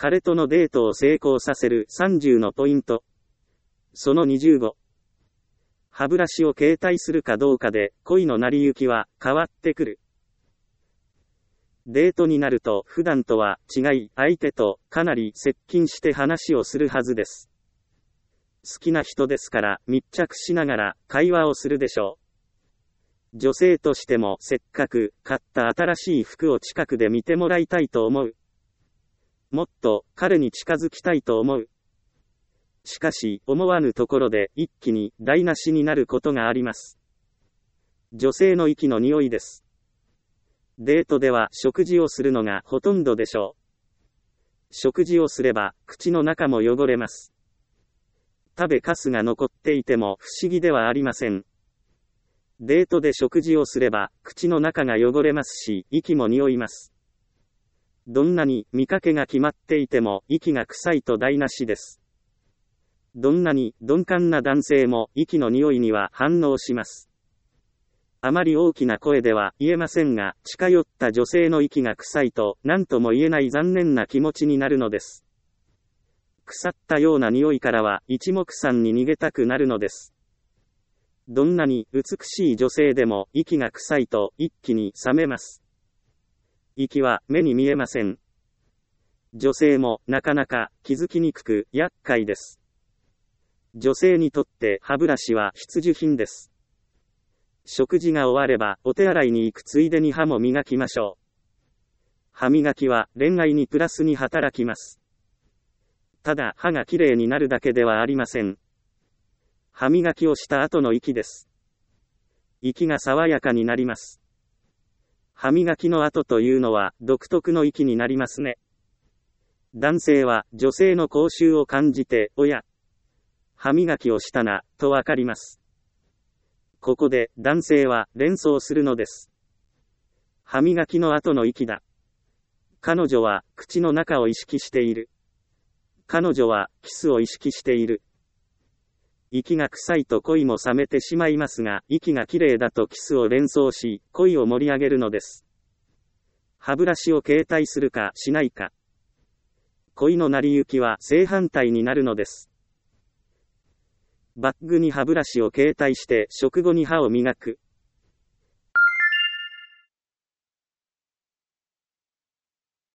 彼とのデートを成功させる30のポイント。その25。歯ブラシを携帯するかどうかで恋の成り行きは変わってくる。デートになると普段とは違い、相手とかなり接近して話をするはずです。好きな人ですから密着しながら会話をするでしょう。女性としてもせっかく買った新しい服を近くで見てもらいたいと思う。もっと彼に近づきたいと思う。しかし思わぬところで一気に台無しになることがあります。女性の息の匂いです。デートでは食事をするのがほとんどでしょう。食事をすれば口の中も汚れます。食べかすが残っていても不思議ではありません。デートで食事をすれば口の中が汚れますし、息も匂います。どんなに見かけが決まっていても息が臭いと台無しです。どんなに鈍感な男性も息の匂いには反応します。あまり大きな声では言えませんが、近寄った女性の息が臭いと何とも言えない残念な気持ちになるのです。腐ったような匂いからは一目散に逃げたくなるのです。どんなに美しい女性でも息が臭いと一気に冷めます。息は目に見えません。女性もなかなか気づきにくく厄介です。女性にとって歯ブラシは必需品です。食事が終わればお手洗いに行くついでに歯も磨きましょう。歯磨きは恋愛にプラスに働きます。ただ歯がきれいになるだけではありません。歯磨きをした後の息です。息が爽やかになります。歯磨きの後というのは独特の息になりますね。男性は女性の口臭を感じて、おや、歯磨きをしたな、とわかります。ここで男性は連想するのです。歯磨きの後の息だ。彼女は口の中を意識している。彼女はキスを意識している。息が臭いと恋も冷めてしまいますが、息がきれいだとキスを連想し、恋を盛り上げるのです。歯ブラシを携帯するかしないか。恋の成り行きは正反対になるのです。バッグに歯ブラシを携帯して食後に歯を磨く。